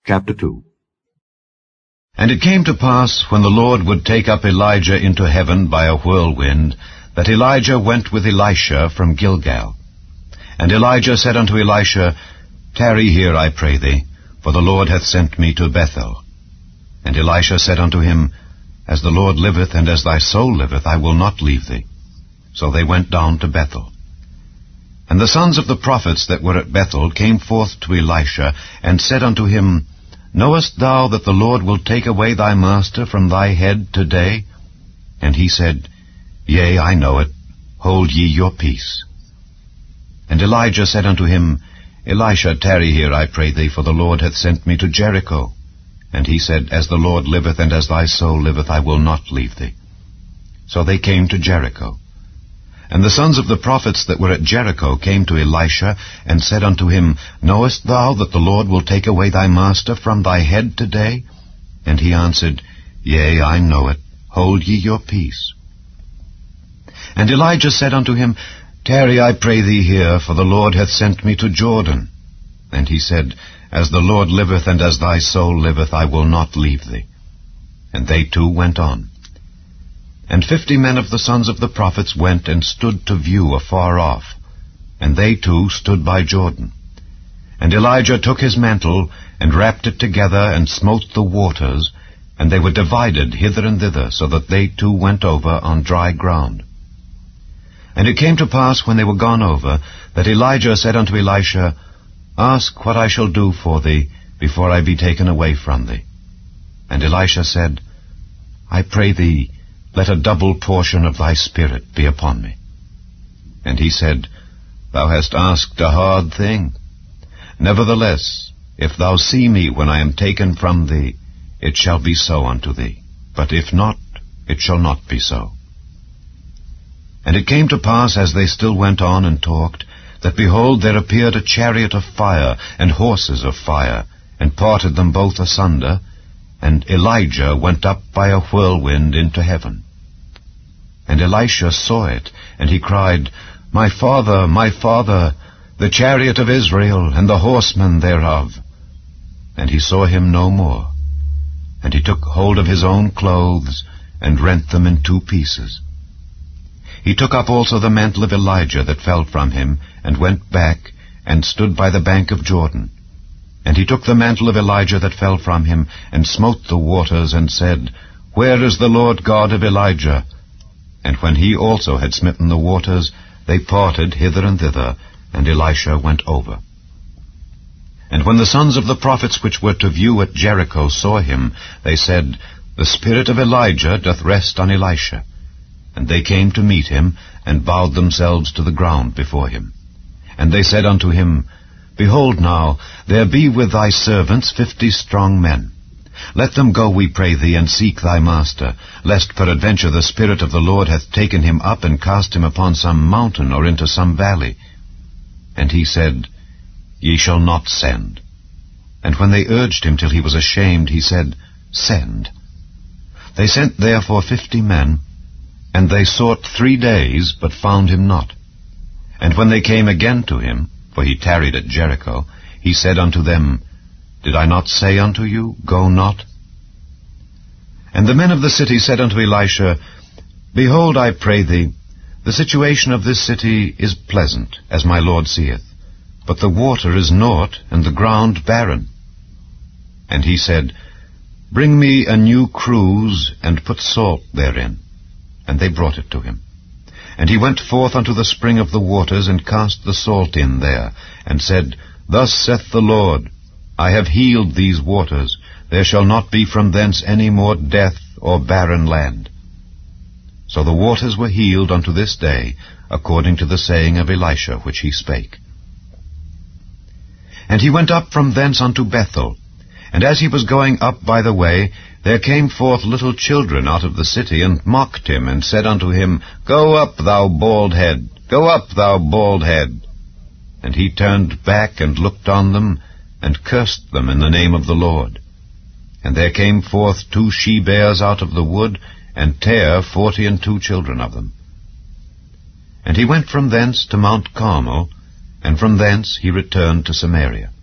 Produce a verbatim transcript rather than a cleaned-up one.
Chapter two. And it came to pass, when the Lord would take up Elijah into heaven by a whirlwind, that Elijah went with Elisha from Gilgal. And Elijah said unto Elisha, Tarry here, I pray thee, for the Lord hath sent me to Bethel. And Elisha said unto him, As the Lord liveth, and as thy soul liveth, I will not leave thee. So they went down to Bethel. And the sons of the prophets that were at Bethel came forth to Elisha, and said unto him, Knowest thou that the Lord will take away thy master from thy head today? And he said, Yea, I know it. Hold ye your peace. And Elijah said unto him, Elisha, tarry here, I pray thee, for the Lord hath sent me to Jericho. And he said, As the Lord liveth, and as thy soul liveth, I will not leave thee. So they came to Jericho. And the sons of the prophets that were at Jericho came to Elisha, and said unto him, Knowest thou that the Lord will take away thy master from thy head today? And he answered, Yea, I know it. Hold ye your peace. And Elijah said unto him, Tarry, I pray thee here, for the Lord hath sent me to Jordan. And he said, As the Lord liveth, and as thy soul liveth, I will not leave thee. And they two went on. And fifty men of the sons of the prophets went and stood to view afar off, and they too stood by Jordan. And Elijah took his mantle, and wrapped it together, and smote the waters, and they were divided hither and thither, so that they too went over on dry ground. And it came to pass, when they were gone over, that Elijah said unto Elisha, Ask what I shall do for thee, before I be taken away from thee. And Elisha said, I pray thee, let a double portion of thy spirit be upon me. And he said, Thou hast asked a hard thing. Nevertheless, if thou see me when I am taken from thee, it shall be so unto thee. But if not, it shall not be so. And it came to pass, as they still went on and talked, that behold, there appeared a chariot of fire, and horses of fire, and parted them both asunder, and Elijah went up by a whirlwind into heaven. And Elisha saw it, and he cried, My father, my father, the chariot of Israel, and the horsemen thereof. And he saw him no more. And he took hold of his own clothes, and rent them in two pieces. He took up also the mantle of Elijah that fell from him, and went back, and stood by the bank of Jordan. And he took the mantle of Elijah that fell from him, and smote the waters, and said, Where is the Lord God of Elijah? And when he also had smitten the waters, they parted hither and thither, and Elisha went over. And when the sons of the prophets which were to view at Jericho saw him, they said, The spirit of Elijah doth rest on Elisha. And they came to meet him, and bowed themselves to the ground before him. And they said unto him, Behold now, there be with thy servants fifty strong men. Let them go, we pray thee, and seek thy master, lest peradventure the Spirit of the Lord hath taken him up, and cast him upon some mountain, or into some valley. And he said, Ye shall not send. And when they urged him till he was ashamed, he said, Send. They sent therefore fifty men, and they sought three days, but found him not. And when they came again to him, for he tarried at Jericho, he said unto them, Did I not say unto you, Go not? And the men of the city said unto Elisha, Behold, I pray thee, the situation of this city is pleasant, as my Lord seeth, but the water is naught, and the ground barren. And he said, Bring me a new cruse, and put salt therein. And they brought it to him. And he went forth unto the spring of the waters, and cast the salt in there, and said, Thus saith the Lord, I have healed these waters. There shall not be from thence any more death or barren land. So the waters were healed unto this day, according to the saying of Elisha which he spake. And he went up from thence unto Bethel. And as he was going up by the way, there came forth little children out of the city, and mocked him, and said unto him, Go up, thou bald head, go up, thou bald head. And he turned back, and looked on them, and cursed them in the name of the Lord. And there came forth two she-bears out of the wood, and tare forty and two children of them. And he went from thence to Mount Carmel, and from thence he returned to Samaria.